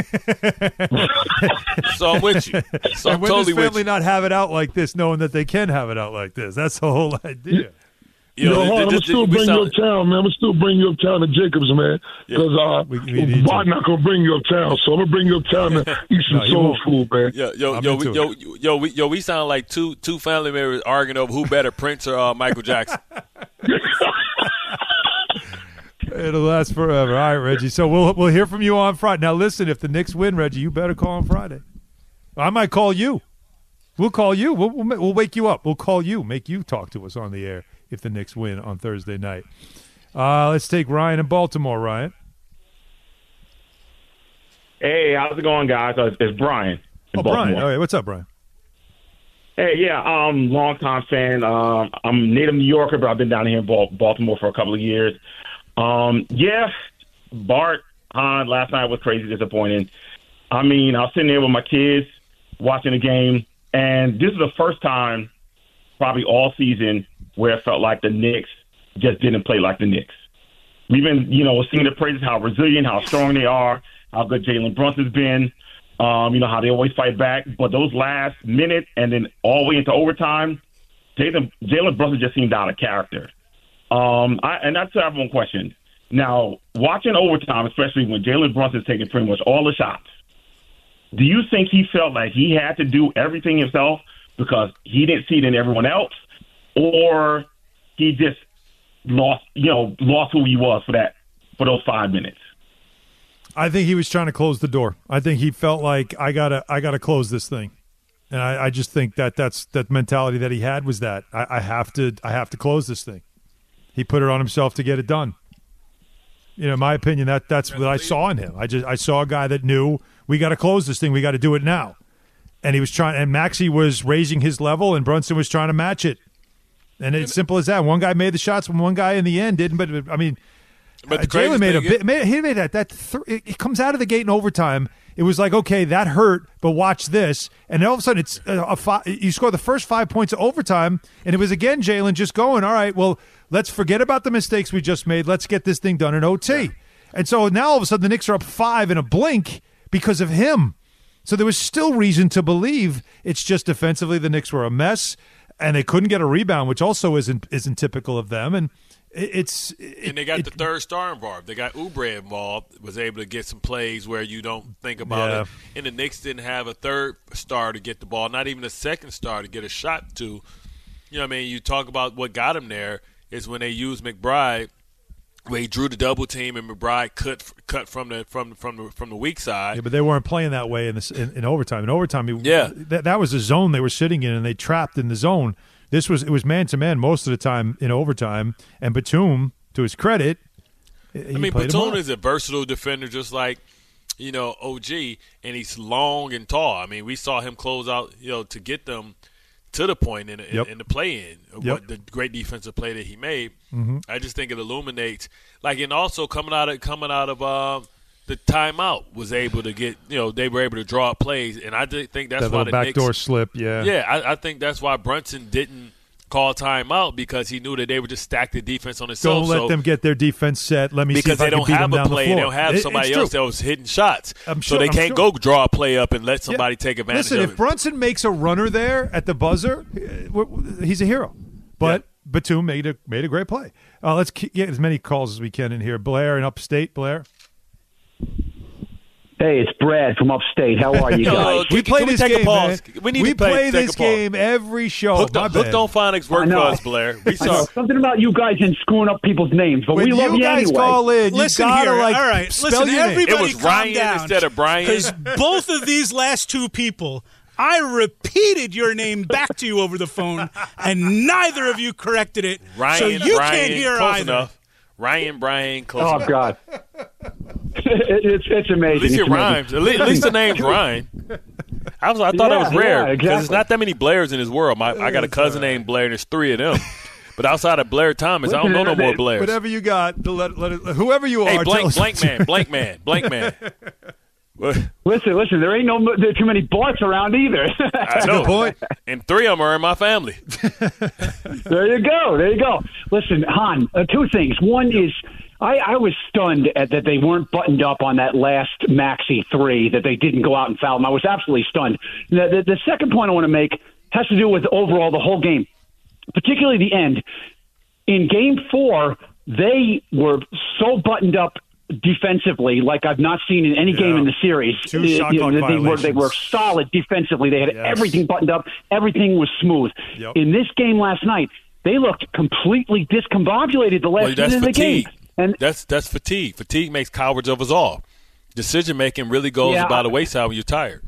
So I'm with you. So I'm and when totally does with family you. not have it out like this, knowing that they can have it out like this? That's the whole idea. You know, th- I'm th- gonna th- still we bring you sound- uptown, man. I'm gonna still bring you uptown to Jacobs, man. Because uh, We- we need Bart to. not gonna bring you uptown, so I'm gonna bring you uptown to eat some No, you soul won't. food, man. Yo, yo, I'm yo, into we, yo, yo, we, yo, we sound like two two family members arguing over who better, Prince or uh, Michael Jackson. It'll last forever. All right, Reggie. So we'll we'll hear from you on Friday. Now, listen, if the Knicks win, Reggie, you better call on Friday. I might call you. We'll call you. We'll, we'll, we'll wake you up. We'll call you. Make you talk to us on the air if the Knicks win on Thursday night. Uh, let's take Ryan in Baltimore. Ryan. Hey, how's it going, guys? Uh, It's Brian. in Oh, Brian. Baltimore. All right. What's up, Brian? Hey, yeah, um, longtime fan. Um, I'm a native New Yorker, but I've been down here in Bal- Baltimore for a couple of years. Um, yeah, Bart, Han, last night was crazy disappointing. I mean, I was sitting there with my kids watching the game, and this is the first time probably all season where it felt like the Knicks just didn't play like the Knicks. We've been, you know, seeing the praises, how resilient, how strong they are, how good Jalen Brunson's been. Um, you know, how they always fight back. But those last minute and then all the way into overtime, Jalen, Jalen Brunson just seemed out of character. Um, I, and that's everyone question. Now, watching overtime, especially when Jalen Brunson's taking pretty much all the shots, do you think he felt like he had to do everything himself because he didn't see it in everyone else? Or he just lost, you know, lost who he was for that, for those five minutes? I think he was trying to close the door. I think he felt like I gotta, I gotta close this thing, and I, I just think that that's that mentality that he had was that I, I have to, I have to close this thing. He put it on himself to get it done. You know, in my opinion, that that's what I saw in him. I just, I saw a guy that knew we got to close this thing. We got to do it now, and he was trying. And Maxey was raising his level, and Brunson was trying to match it. And it's simple as that. One guy made the shots, and one guy in the end didn't. But I mean. But Uh, the Jalen craziest made a thing bit. Made, he made that. That th- it, it comes out of the gate in overtime. It was like, okay, that hurt, but watch this, and then all of a sudden, it's a, a fi- you score the first five points of overtime, and it was again Jalen just going, all right, well, let's forget about the mistakes we just made. Let's get this thing done in O T. Yeah. And so now all of a sudden, the Knicks are up five in a blink because of him. So there was still reason to believe it's just defensively the Knicks were a mess, and they couldn't get a rebound, which also isn't isn't typical of them. And it, it's it, and they got it, the third star involved. They got Oubre involved. Was able to get some plays where you don't think about yeah. it. And the Knicks didn't have a third star to get the ball, not even a second star to get a shot to. You know what I mean? You talk about what got him there is when they used McBride. Where he drew the double team and McBride cut cut from the from from the from the weak side. Yeah, but they weren't playing that way in this in, in overtime. In overtime, he, yeah, that that was the zone they were sitting in, and they trapped in the zone. This was it was man to man most of the time in overtime. And Batum, to his credit, he I mean, Batum is a versatile defender, just like you know O G, and he's long and tall. I mean, we saw him close out, you know, to get them to the point in, in, yep. in the play-in, yep. what the great defensive play that he made. Mm-hmm. I just think it illuminates, like, and also coming out of coming out of uh, the timeout was able to get, you know, they were able to draw up plays, and I did think that's that why the backdoor Knicks, slip, yeah, yeah, I, I think that's why Brunson didn't call timeout because he knew that they would just stack the defense on Don't themselves. let so, them get their defense set. Let me because see if they I don't can beat have them a down play, the floor. they don't have it, somebody else that was hitting shots, I'm sure, so they I'm can't sure. go draw a play up and let somebody yeah. take advantage Listen, of if it. Brunson makes a runner there at the buzzer, he's a hero. But yeah. Batum made a made a great play. Uh, let's get as many calls as we can in here. Blair in upstate. Blair. Hey, it's Brad from upstate. How are you guys? we play this game, man. We, need we to play, play take this a pause. game every show. Hooked, My on, hooked on phonics work for us, Blair. We saw something about you guys and screwing up people's names, but when we love you you guys anyway. call in, you listen gotta here. like All right, spell listen, your name. everybody It was calm Ryan down, instead of Brian. because both of these last two people, I repeated your name back to you over the phone, and neither of you corrected it. Ryan, so you Brian, can't hear close either. enough. Ryan, Brian, close Oh enough. God, it, it's it's amazing. At least it's it rhymes. At least, at least the name's Ryan. I was, I thought Yeah, that was rare yeah, because exactly. there's not that many Blairs in this world. My, I got a cousin named Blair, and there's three of them. But outside of Blair Thomas, I don't know no more Blairs. Whatever you got, to let, let it, whoever you Hey, are. blank, tell us blank what man, blank man, blank man. Listen, listen. There ain't no there are too many Barts around either. I know. Good point. And three of them are in my family. There you go. There you go. Listen, Han, uh, two things. One is I, I was stunned at that they weren't buttoned up on that last Maxey three, that they didn't go out and foul him. I was absolutely stunned. The, the, the second point I want to make has to do with overall the whole game, particularly the end. In game four, they were so buttoned up defensively like I've not seen in any Yeah. game in the series. Two Uh, shot you know, clock they were they were violations. solid defensively. They had Yes. everything buttoned up. Everything was smooth. Yep. In this game last night, they looked completely discombobulated the last Well, that's minute of the game. fatigue. And That's that's fatigue. Fatigue makes cowards of us all. Decision making really goes Yeah, by the I- wayside when you're tired.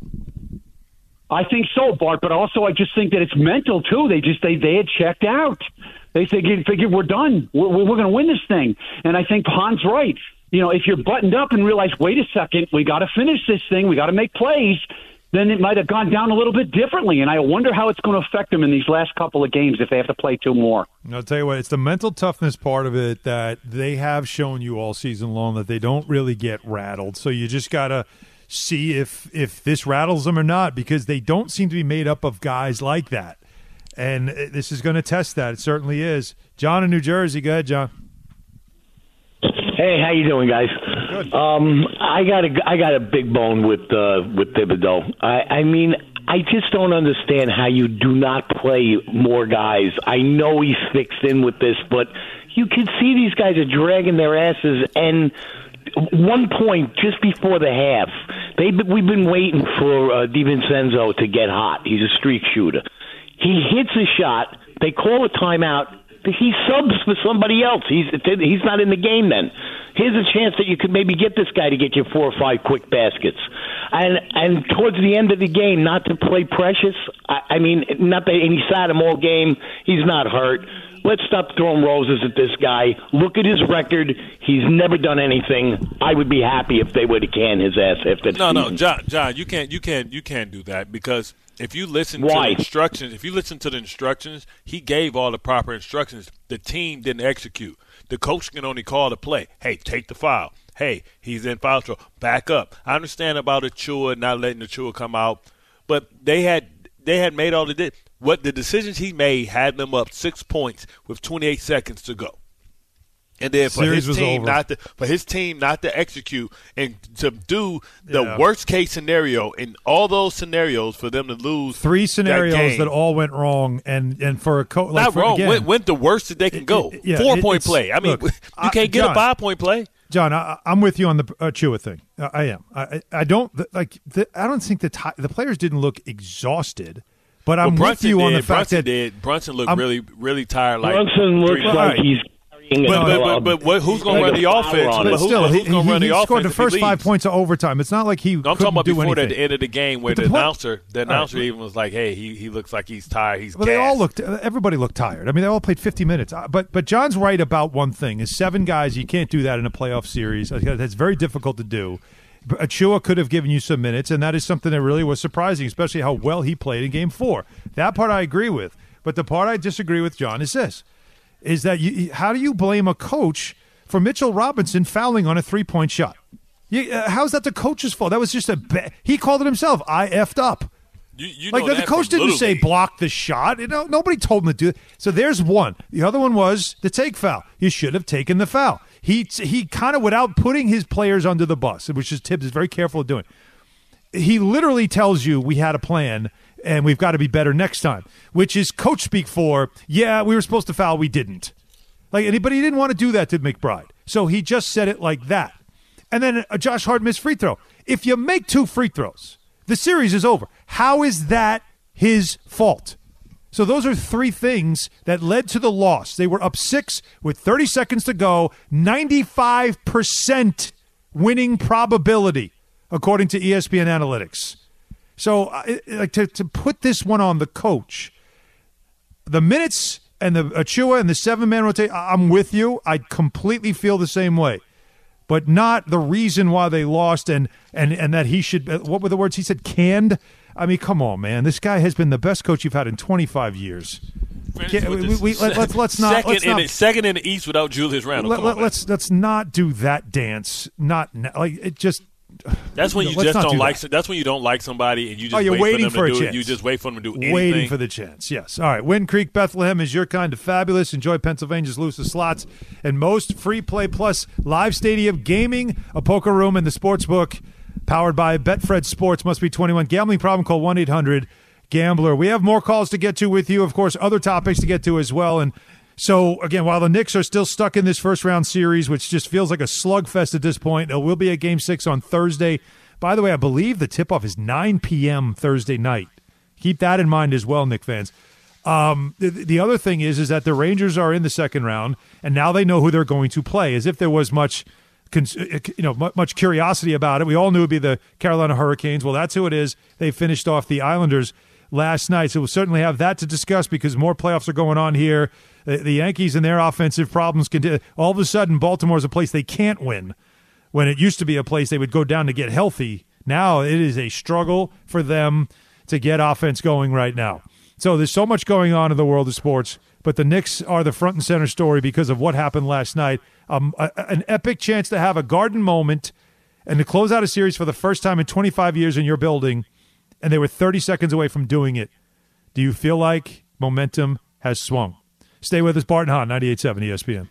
I think so, Bart, but also I just think that it's mental too. They just they they had checked out. They figured figured we're done. We're, we're going to win this thing. And I think Han's right. You know, if you're buttoned up and realize, wait a second, we got to finish this thing. We got to make plays. Then it might have gone down a little bit differently. And I wonder how it's going to affect them in these last couple of games if they have to play two more. I'll tell you what, it's the mental toughness part of it that they have shown you all season long that they don't really get rattled. So you just got to see if if this rattles them or not, because they don't seem to be made up of guys like that. And this is going to test that. It certainly is. John in New Jersey. Go ahead, John. Hey, how you doing, guys? Good. Um, I got a I got a big bone with uh, with Thibodeau. I, I mean, I just don't understand how you do not play more guys. I know he's fixed in with this, but you can see these guys are dragging their asses. And one point just before the half, they we've been waiting for uh, DiVincenzo to get hot. He's a streak shooter. He hits a shot. They call a timeout. He subs for somebody else. He's he's not in the game then. Here's a chance that you could maybe get this guy to get you four or five quick baskets. And and towards the end of the game, not to play Precious. I, I mean, not that and he sat him all game. He's not hurt. Let's stop throwing roses at this guy. Look at his record. He's never done anything. I would be happy if they were to can his ass after the No, season. no, John, John, you can't, you can't, you can't do that because if you listen Why? to the instructions, if you listen to the instructions, he gave all the proper instructions. The team didn't execute. The coach can only call the play. Hey, take the foul. Hey, he's in foul trouble. Back up. I understand about Achua not letting Achua come out, but they had they had made all the di- what the decisions he made had them up six points with twenty-eight seconds to go. And then for Series his was team over. not to for his team not to execute and to do the Yeah. worst case scenario in all those scenarios for them to lose Three scenarios that, game. that all went wrong, and, and for a coach, like not for, wrong. Again, went, went the worst that they can go. it- yeah, Four it- point it's- play. I mean, look, you I- can't get John, a five point play. John, I, I'm with you on the uh, Chua thing. I, I am. I, I I don't th- like. The, I don't think the ti the players didn't look exhausted, but I'm well, with Brunson you did. on the fact Brunson that did. Brunson looked I'm- really, really tired. Like Brunson looks three- like Right. he's carrying But, a but, but, but what, who's going to run the offense? on But But who, still, who's he, going to run he the offense? scored the if he first five leaves? points of overtime. It's not like he No, I'm couldn't talking about do before anything. the end of the game where But the, the point- announcer, the All right. announcer even was like, "Hey, he, he looks like he's tired. He's Well, they all gassed." looked. Everybody looked tired. I mean, they all played fifty minutes. Uh, But but John's right about one thing: is seven guys. You can't do that in a playoff series. That's very difficult to do. But Achua could have given you some minutes, and that is something that really was surprising, especially how well he played in Game Four. That part I agree with. But the part I disagree with, John, is this: is that you, how do you blame a coach for Mitchell Robinson fouling on a three-point shot? You, uh, how's that the coach's fault? That was just a ba- he called it himself. I effed up. You, you Like know the that coach from didn't Little say League. block the shot. You know, nobody told him to do it. So there's one. The other one was the take foul. You should have taken the foul. He he kind of without putting his players under the bus, which is Tibbs is very careful of doing. He literally tells you we had a plan and we've got to be better next time, which is coach speak for, yeah, we were supposed to foul, we didn't. Like anybody didn't want to do that to McBride. So he just said it like that. And then uh, Josh Hart missed free throw. If you make two free throws, the series is over. How is that his fault? So those are three things that led to the loss. They were up six with thirty seconds to go, ninety-five percent winning probability, according to E S P N Analytics. So uh, like to, to put this one on the coach, the minutes and the Achua and the seven-man rotation, I'm with you. I completely feel the same way. But not the reason why they lost and, and, and that he should – what were the words he said? Canned? I mean, come on, man. This guy has been the best coach you've had in twenty-five years. Can't, we, we, we, let, let's, let's not – second, let's in not, the, second in the East without Julius Randle. let, Come let, on, man. let's, let's not do that dance. Not – like it just – That's when you let's just not don't do like. that. That's when you don't like somebody, and you just Oh, you're wait waiting for them for a to do chance. it. You just wait for them to do anything. Waiting for the chance, yes. All right, Wind Creek Bethlehem is your kind of fabulous. Enjoy Pennsylvania's loosest slots and most free play plus live stadium gaming, a poker room, and the sports book powered by Betfred Sports. Must be twenty-one. Gambling problem? Call one eight hundred gambler. We have more calls to get to with you. Of course, other topics to get to as well. And so, again, while the Knicks are still stuck in this first-round series, which just feels like a slugfest at this point, there will be a Game six on Thursday. By the way, I believe the tip-off is nine p.m. Thursday night. Keep that in mind as well, Knicks fans. Um, the, the other thing is is that the Rangers are in the second round, and now they know who they're going to play, as if there was much you know, much curiosity about it. We all knew it would be the Carolina Hurricanes. Well, that's who it is. They finished off the Islanders last night, so we'll certainly have that to discuss because more playoffs are going on here. The, the Yankees and their offensive problems continue. All of a sudden, Baltimore is a place they can't win when it used to be a place they would go down to get healthy. Now it is a struggle for them to get offense going right now. So there's so much going on in the world of sports, but the Knicks are the front and center story because of what happened last night. Um, a, an epic chance to have a Garden moment and to close out a series for the first time in twenty-five years in your building, and they were thirty seconds away from doing it. Do you feel like momentum has swung? Stay with us, Bart and Hahn, ninety-eight point seven E S P N.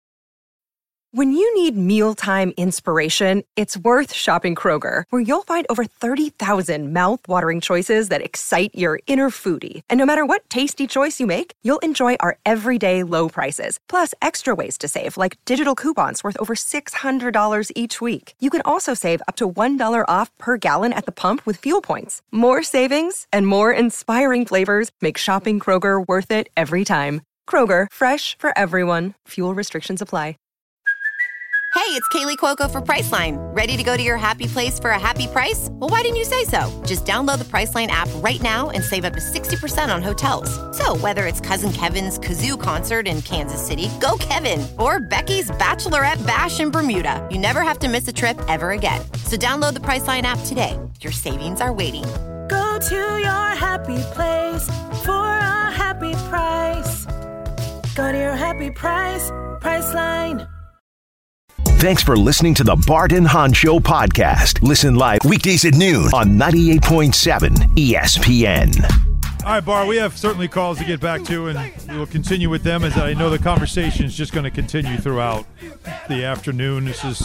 When you need mealtime inspiration, it's worth shopping Kroger, where you'll find over thirty thousand mouth-watering choices that excite your inner foodie. And no matter what tasty choice you make, you'll enjoy our everyday low prices, plus extra ways to save, like digital coupons worth over six hundred dollars each week. You can also save up to one dollar off per gallon at the pump with fuel points. More savings and more inspiring flavors make shopping Kroger worth it every time. Kroger, fresh for everyone. Fuel restrictions apply. Hey, it's Kaylee Cuoco for Priceline. Ready to go to your happy place for a happy price? Well, why didn't you say so? Just download the Priceline app right now and save up to sixty percent on hotels. So whether it's Cousin Kevin's Kazoo Concert in Kansas City, go Kevin, or Becky's Bachelorette Bash in Bermuda, you never have to miss a trip ever again. So download the Priceline app today. Your savings are waiting. Go to your happy place for a happy price. Go to your happy price, Priceline. Thanks for listening to the Bart and Hahn Show podcast. Listen live weekdays at noon on ninety-eight point seven E S P N. All right, Bar, we have certainly calls to get back to, and we will continue with them as I know the conversation is just going to continue throughout the afternoon. This is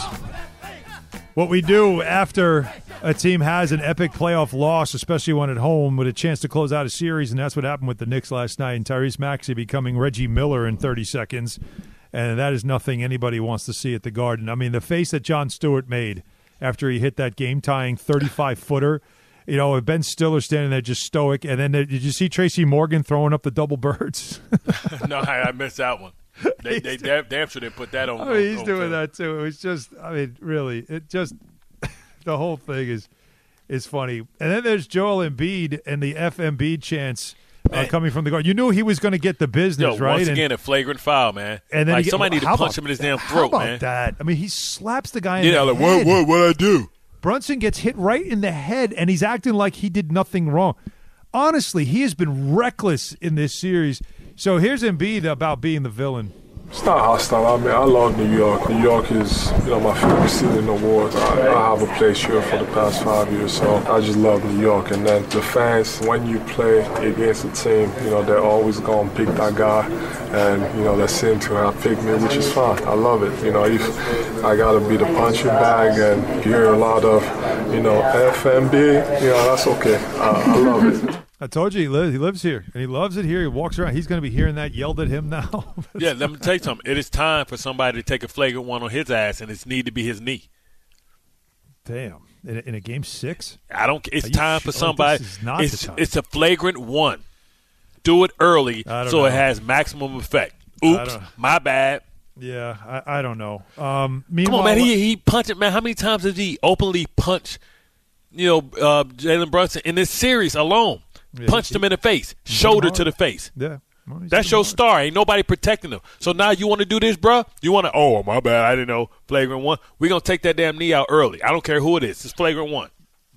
what we do after a team has an epic playoff loss, especially one at home, with a chance to close out a series, and that's what happened with the Knicks last night, and Tyrese Maxey becoming Reggie Miller in thirty seconds, and that is nothing anybody wants to see at the Garden. I mean, the face that Jon Stewart made after he hit that game-tying thirty-five-footer, you know, Ben Stiller standing there just stoic, and then did you see Tracy Morgan throwing up the double birds? No, I, I missed that one. They, they damn, damn sure they put that on. I mean, he's on doing film. that too. It was just, I mean, really, it just the whole thing is is funny. And then there's Joel Embiid and the F Embiid chants uh, coming from the guard. You knew he was going to get the business, Yo, right? Once and, again, a flagrant foul, man. And then like he get, somebody well, need to punch about, him in his damn how throat, about man. that? I mean, he slaps the guy in Yeah, the like head. what? What? What I do? Brunson gets hit right in the head, and he's acting like he did nothing wrong. Honestly, he has been reckless in this series. So here's Embiid about being the villain. It's not hostile. I mean, I love New York. New York is, you know, my favorite city in the world. I, I have a place here for the past five years, so I just love New York. And then the fans, when you play against a team, you know, they're always going to pick that guy. And, you know, they seem to have picked me, which is fine. I love it. You know, if I got to be the punching bag and hear a lot of, you know, F M B, you know, that's okay. Uh, I love it. I told you he lives. He lives here, and he loves it here. He walks around. He's going to be hearing that yelled at him now. Yeah, let me tell you something. It is time for somebody to take a flagrant one on his ass, and it's need to be his knee. Damn, in a, in a game six, I don't. It's Are time you for sure? somebody. This is not it's the time. it's a flagrant one. Do it early so know. it has maximum effect. I Oops, don't- my bad. Yeah, I, I don't know. Um, Come on, man. He he punched it, man. How many times did he openly punch? You know, uh, Jalen Brunson in this series alone. Yeah, Punched he- him in the face, he hit shoulder him to hard. the face. Yeah. Well, he's That's hit him your hard. star. Ain't nobody protecting him. So now you want to do this, bro? You want to, oh, my bad. I didn't know. Flagrant one. We're going to take that damn knee out early. I don't care who it is. It's flagrant one.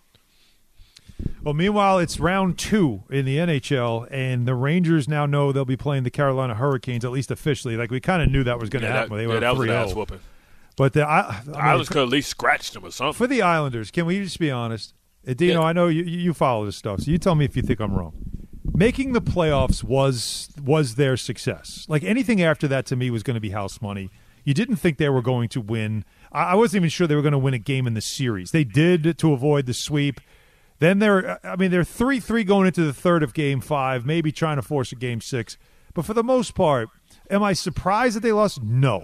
Well, meanwhile, it's round two in the N H L, and the Rangers now know they'll be playing the Carolina Hurricanes, at least officially. Like, we kind of knew that was going to Yeah, happen. that, They yeah, were that was an three oh. ass whooping. But the, I, I The mean, Islanders could at least scratched him or something. for the Islanders, can we just be honest? Uh, Dino, Yeah. I know you, you follow this stuff, so you tell me if you think I'm wrong. Making the playoffs was was their success. Like, anything after that to me was going to be house money. You didn't think they were going to win. I, I wasn't even sure they were going to win a game in the series. They did to avoid the sweep. Then they're, I mean, they're three three going into the third of game five, maybe trying to force a game six. But for the most part, am I surprised that they lost? No.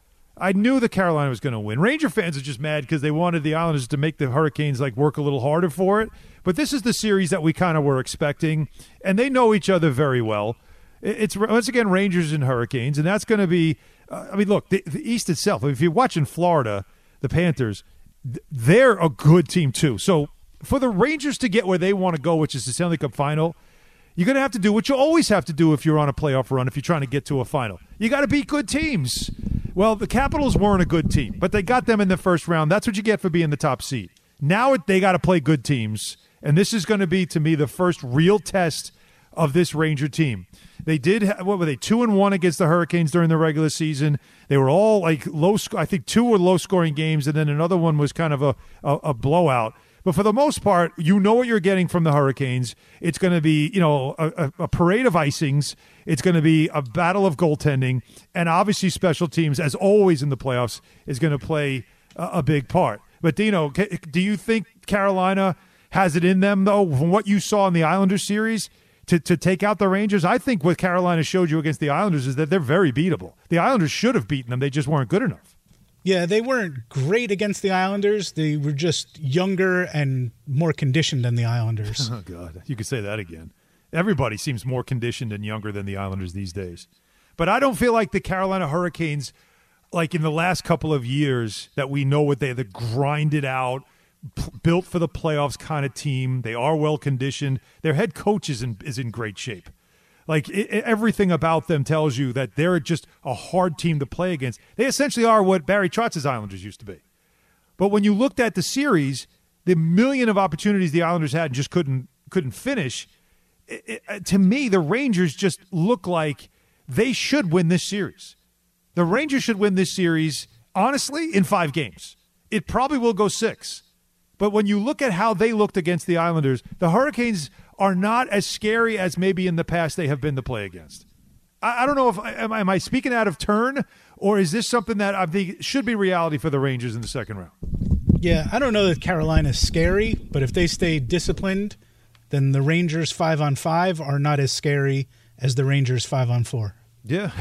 I knew that Carolina was going to win. Ranger fans are just mad because they wanted the Islanders to make the Hurricanes like work a little harder for it. But this is the series that we kind of were expecting, and they know each other very well. It's once again Rangers and Hurricanes, and that's going to be. Uh, I mean, look, the, the East itself. If you're watching Florida, the Panthers, th- they're a good team too. So for the Rangers to get where they want to go, which is the Stanley Cup final, you're going to have to do what you always have to do if you're on a playoff run, if you're trying to get to a final. You got to beat good teams. Well, the Capitals weren't a good team, but they got them in the first round. That's what you get for being the top seed. Now it, they got to play good teams, and this is going to be, to me, the first real test of this Ranger team. They did, ha- what were they, two and one against the Hurricanes during the regular season. They were all like low, sc- I think two were low-scoring games, and then another one was kind of a, a, a blowout. But for the most part, you know what you're getting from the Hurricanes. It's going to be, you know, a, a parade of icings. It's going to be a battle of goaltending. And obviously special teams, as always in the playoffs, is going to play a, a big part. But, Dino, ca- do you think Carolina has it in them, though, from what you saw in the Islanders series, to, to take out the Rangers? I think what Carolina showed you against the Islanders is that they're very beatable. The Islanders should have beaten them. They just weren't good enough. Yeah, they weren't great against the Islanders. They were just younger and more conditioned than the Islanders. Oh, God. You could say that again. Everybody seems more conditioned and younger than the Islanders these days. But I don't feel like the Carolina Hurricanes, like in the last couple of years, that we know what they, the grinded out, p- built for the playoffs kind of team. They are well conditioned. Their head coach is in, is in great shape. Like, it, everything about them tells you that they're just a hard team to play against. They essentially are what Barry Trotz's Islanders used to be. But when you looked at the series, the million of opportunities the Islanders had and just couldn't couldn't finish, it, it, to me, the Rangers just look like they should win this series. The Rangers should win this series, honestly, in five games. It probably will go six. But when you look at how they looked against the Islanders, the Hurricanes are not as scary as maybe in the past they have been to play against. I, I don't know if am, am I speaking out of turn, or is this something that I think should be reality for the Rangers in the second round? Yeah, I don't know that Carolina's scary, but if they stay disciplined, then the Rangers five on five are not as scary as the Rangers five on four. Yeah.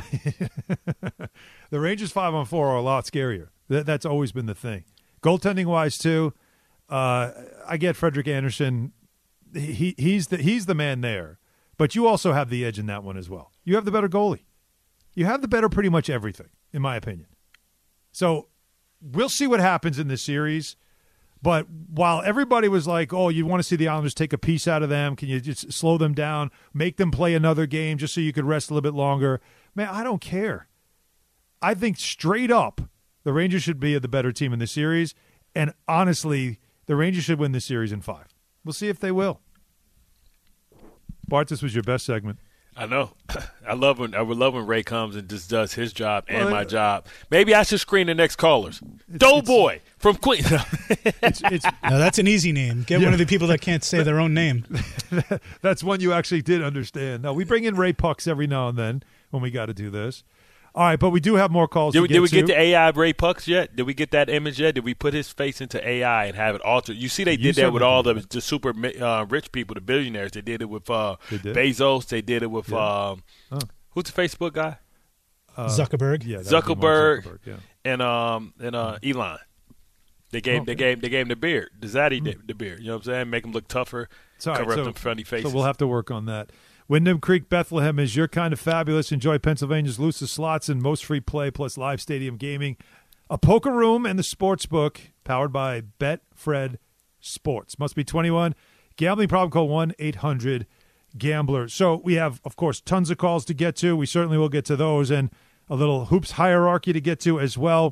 The Rangers five on four are a lot scarier. That, that's always been the thing. Goaltending-wise, too, uh, I get Frederik Andersen. He he's the he's the man there. But you also have the edge in that one as well. You have the better goalie. You have the better pretty much everything, in my opinion. So we'll see what happens in this series. But while everybody was like, oh, you want to see the Islanders take a piece out of them, can you just slow them down, make them play another game just so you could rest a little bit longer? Man, I don't care. I think straight up the Rangers should be the better team in the series. And honestly, the Rangers should win this series in five. We'll see if they will. Bart, this was your best segment. I know. I love when I would love when Ray comes and just does his job and well, my job. Maybe I should screen the next callers. Doughboy from Queen. it's, it's, no, that's an easy name. Get yeah. one of the people that can't say their own name. That's one you actually did understand. No, we bring in Ray Pucks every now and then when we got to do this. All right, but we do have more calls did to we, get Did we to. get the A I Ray Pucks yet? Did we get that image yet? Did we put his face into A I and have it altered? You see they did you that with all the, the super uh, rich people, the billionaires. They did it with uh, they Bezos. They did it with yeah. um, oh. who's the Facebook guy? Uh, Zuckerberg. Yeah, Zuckerberg, Zuckerberg yeah. and um and uh, Elon. They gave oh, they gave they gave him the beard. The Zaddy mm. the beard. You know what I'm saying? Make him look tougher. Cover right, up so, them funny faces. So we'll have to work on that. Wyndham Creek Bethlehem is your kind of fabulous. Enjoy Pennsylvania's loosest slots and most free play plus live stadium gaming. A poker room and the sports book powered by Betfred Sports. Must be twenty-one. Gambling problem, call one eight hundred gambler. So we have, of course, tons of calls to get to. We certainly will get to those, and a little hoops hierarchy to get to as well.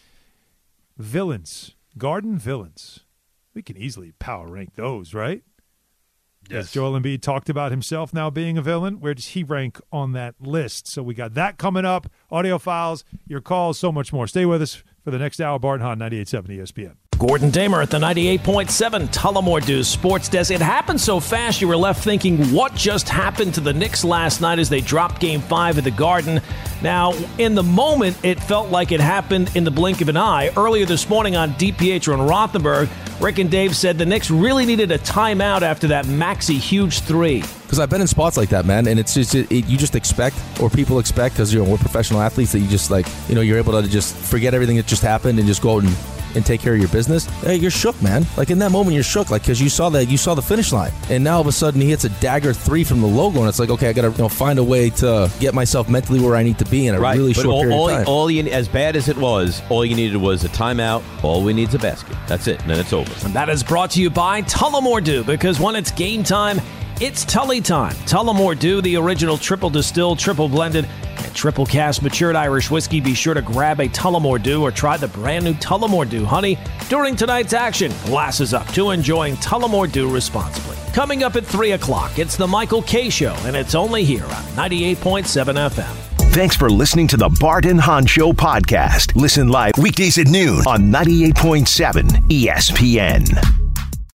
Villains. Garden villains. We can easily power rank those, right? Yes. As Joel Embiid talked about himself now being a villain, where does he rank on that list? So we got that coming up. Audio files, your calls, so much more. Stay with us for the next hour. Bart and Hahn, ninety-eight point seven E S P N. Gordon Damer at the ninety-eight point seven Tullamore Dew Sports Desk. It happened so fast you were left thinking, what just happened to the Knicks last night as they dropped Game five at the Garden? Now, in the moment, it felt like it happened in the blink of an eye. Earlier this morning on DiPietro and Rothenberg, Rick and Dave said the Knicks really needed a timeout after that Maxey huge three. Because I've been in spots like that, man, and it's just it, it, you just expect, or people expect, because you know we're professional athletes, that you just like you know you're able to just forget everything that just happened and just go out and, and take care of your business. Hey, you're shook, man. Like in that moment, you're shook, like because you saw that you saw the finish line, and now all of a sudden he hits a dagger three from the logo, and it's like, okay, I gotta you know find a way to get myself mentally where I need to be in a right. really but short all, period all, of time. All you, as bad as it was, all you needed was a timeout. All we need is a basket. That's it, and then it's over. And that is brought to you by Tullamore Dew, because when it's game time, it's Tully time. Tullamore Dew, the original triple distilled, triple blended, and triple cast matured Irish whiskey. Be sure to grab a Tullamore Dew or try the brand new Tullamore Dew Honey during tonight's action. Glasses up to enjoying Tullamore Dew responsibly. Coming up at three o'clock, it's the Michael Kay Show, and it's only here on ninety-eight point seven F M. Thanks for listening to the Bart and Hahn Show podcast. Listen live weekdays at noon on ninety-eight point seven E S P N.